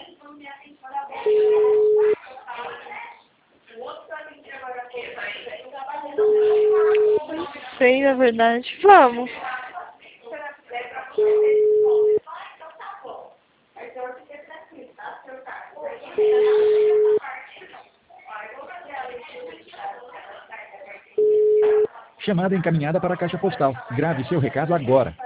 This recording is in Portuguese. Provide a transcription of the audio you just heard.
Não sei, na verdade. Vamos. Chamada encaminhada para a caixa postal. Grave seu recado agora.